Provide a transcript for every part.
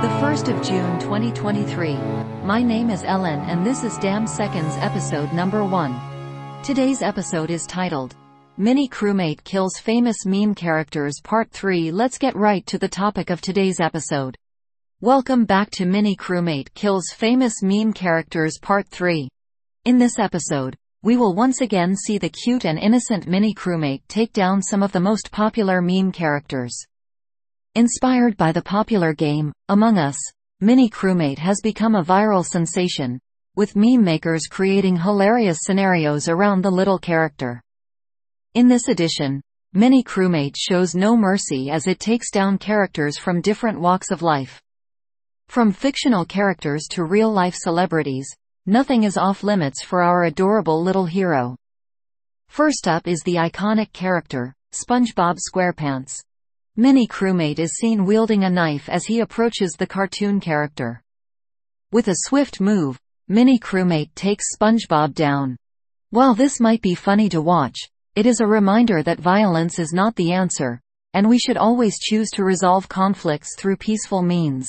The 1st of June 2023. My name is Ellen and this is Damn Seconds episode number 1. Today's episode is titled, Mini Crewmate Kills Famous Meme Characters Part 3. Let's get right to the topic of today's episode. Welcome back to Mini Crewmate Kills Famous Meme Characters Part 3. In this episode, we will once again see the cute and innocent Mini Crewmate take down some of the most popular meme characters. Inspired by the popular game, Among Us, Mini Crewmate has become a viral sensation, with meme makers creating hilarious scenarios around the little character. In this edition, Mini Crewmate shows no mercy as it takes down characters from different walks of life. From fictional characters to real-life celebrities, nothing is off-limits for our adorable little hero. First up is the iconic character, SpongeBob SquarePants. Mini Crewmate is seen wielding a knife as he approaches the cartoon character. With a swift move, Mini Crewmate takes SpongeBob down. While this might be funny to watch, it is a reminder that violence is not the answer, and we should always choose to resolve conflicts through peaceful means.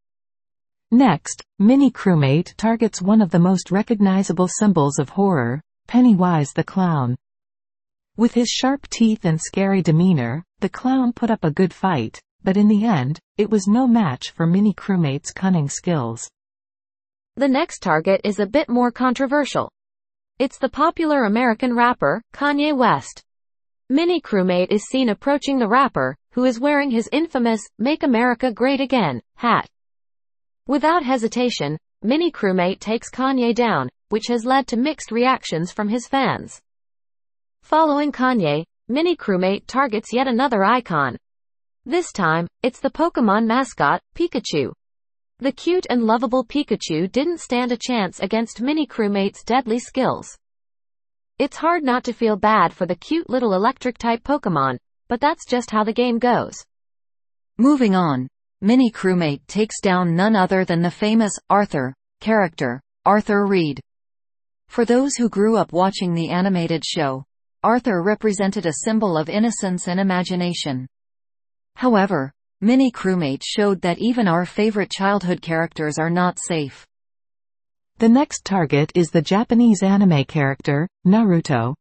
Next, Mini Crewmate targets one of the most recognizable symbols of horror, Pennywise the Clown. With his sharp teeth and scary demeanor, the clown put up a good fight, but in the end, it was no match for Mini Crewmate's cunning skills. The next target is a bit more controversial. It's the popular American rapper, Kanye West. Mini Crewmate is seen approaching the rapper, who is wearing his infamous, Make America Great Again, hat. Without hesitation, Mini Crewmate takes Kanye down, which has led to mixed reactions from his fans. Following Kanye, Mini Crewmate targets yet another icon. This time, it's the Pokémon mascot, Pikachu. The cute and lovable Pikachu didn't stand a chance against Mini Crewmate's deadly skills. It's hard not to feel bad for the cute little electric-type Pokémon, but that's just how the game goes. Moving on, Mini Crewmate takes down none other than the famous Arthur character, Arthur Reed. For those who grew up watching the animated show, Arthur represented a symbol of innocence and imagination. However, Mini Crewmate showed that even our favorite childhood characters are not safe. The next target is the Japanese anime character, Naruto.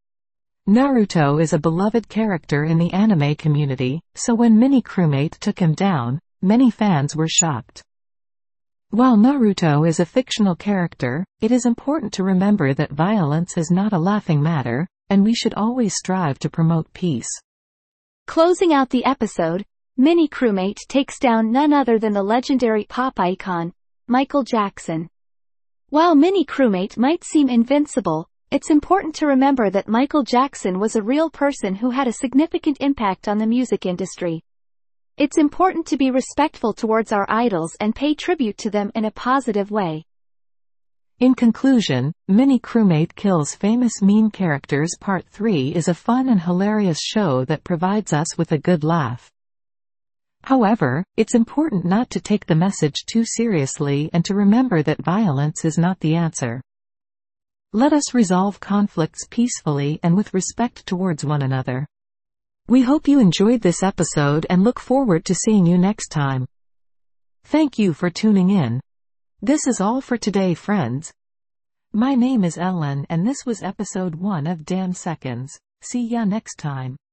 Naruto is a beloved character in the anime community, so when Mini Crewmate took him down, many fans were shocked. While Naruto is a fictional character, it is important to remember that violence is not a laughing matter, and we should always strive to promote peace. Closing out the episode, Mini Crewmate takes down none other than the legendary pop icon, Michael Jackson. While Mini Crewmate might seem invincible, it's important to remember that Michael Jackson was a real person who had a significant impact on the music industry. It's important to be respectful towards our idols and pay tribute to them in a positive way. In conclusion, Mini Crewmate Kills Famous Meme Characters Part 3 is a fun and hilarious show that provides us with a good laugh. However, it's important not to take the message too seriously and to remember that violence is not the answer. Let us resolve conflicts peacefully and with respect towards one another. We hope you enjoyed this episode and look forward to seeing you next time. Thank you for tuning in. This is all for today, friends. My name is Ellen and this was episode 1 of Damn Seconds. See ya next time.